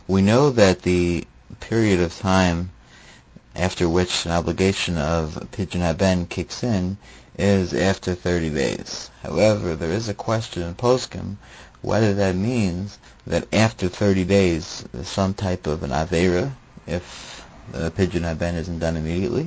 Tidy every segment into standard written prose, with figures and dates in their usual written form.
We know that the period of time after which an obligation of Pidyon Haben kicks in is after 30 days. However, there is a question in Poskim whether that means that after 30 days there's some type of an Aveira if the Pidyon Haben isn't done immediately,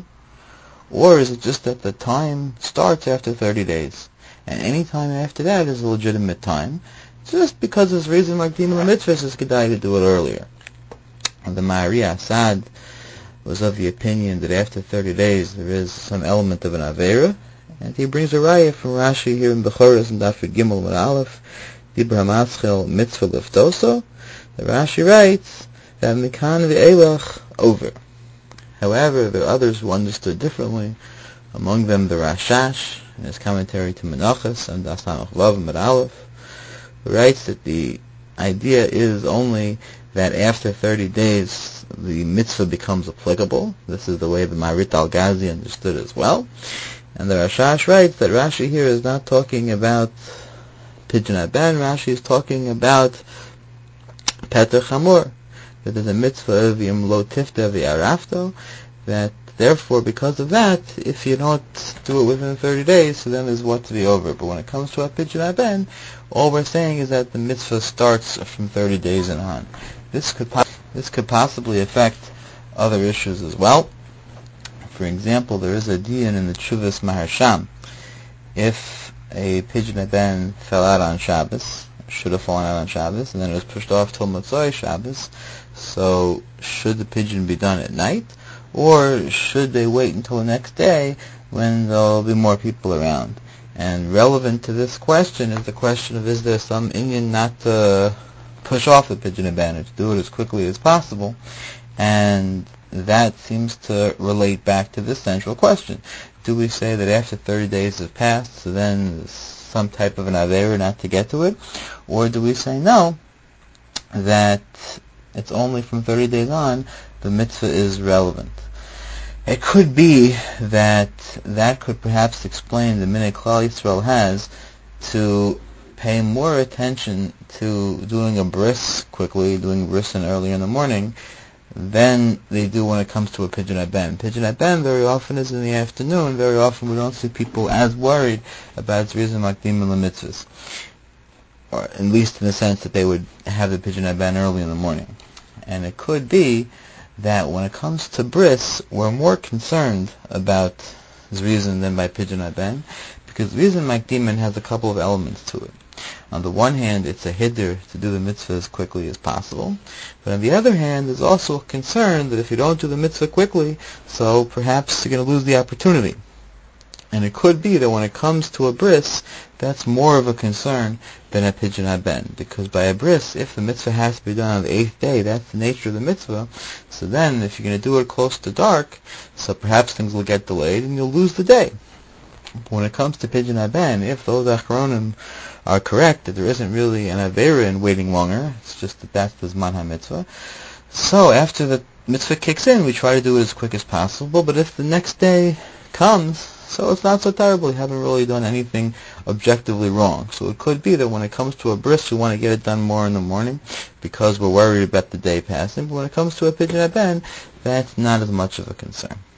or is it just that the time starts after 30 days, and any time after that is a legitimate time, just because there's reason like Dima Mitzvahs is Kedai to do it earlier. And the Ma'ari Asad was of the opinion that after 30 days there is some element of an Aveira, and he brings a raya from Rashi here in Bechoros and Dafid Gimel with Aleph, Dibra Maschel Mitzvah Liftoso. The Rashi writes that Mikan Ve'elach over. However, there are others who understood differently, among them the Rashash, in his commentary to Menachos and Dasamach Vav and Aleph, who writes that the idea is only that after 30 days the mitzvah becomes applicable. This is the way the Marit al-Ghazi understood as well. And the Rashash writes that Rashi here is not talking about Pidyon Haben, Rashi is talking about Peter Chamor, that there's a mitzvah of Yim Lo Tifta V'Arafto, that therefore because of that, if you don't do it within 30 days, so then there's what to be over. But when it comes to a Pidyon Haben, all we're saying is that the mitzvah starts from 30 days and on. This could possibly affect other issues as well. For example, there is a diyan in the Tshuvas Maharsham. If a Pidyon Haben fell out on Shabbos, should have fallen out on Shabbos, and then it was pushed off till Motzei Shabbos, so should the pidyon be done at night, or should they wait until the next day when there'll be more people around? And relevant to this question is the question of, is there some inyan not to push off the Pidyon Haben, to do it as quickly as possible? And that seems to relate back to this central question. Do we say that after 30 days have passed, so then there's some type of an Aveira not to get to it? Or do we say no, that it's only from 30 days on the mitzvah is relevant? It could be that that could perhaps explain the minhag Klal Yisrael has to pay more attention to doing a bris quickly, doing bris early in the morning, than they do when it comes to a Pidyon Haben. Pidyon Haben very often is in the afternoon. Very often we don't see people as worried about its reason makdim mitzvahs, or at least in the sense that they would have the Pidyon Haben early in the morning. And it could be that when it comes to bris, we're more concerned about Zrizin than by Pidyon Haben, because Zrizin Makdimin has a couple of elements to it. On the one hand, it's a hiddur to do the mitzvah as quickly as possible, but on the other hand, there's also a concern that if you don't do the mitzvah quickly, so perhaps you're going to lose the opportunity. And it could be that when it comes to a bris, that's more of a concern than a Pidyon Haben, because by a bris, if the mitzvah has to be done on the 8th day, that's the nature of the mitzvah, so then if you're going to do it close to dark, so perhaps things will get delayed and you'll lose the day. But when it comes to Pidyon Haben, if those Achronim are correct, that there isn't really an Aveira in waiting longer, it's just that that's the Zman HaMitzvah, so after the mitzvah kicks in, we try to do it as quick as possible, but if the next day comes, so it's not so terrible. You haven't really done anything objectively wrong. So it could be that when it comes to a bris, we want to get it done more in the morning because we're worried about the day passing. But when it comes to a Pidyon Haben, that's not as much of a concern.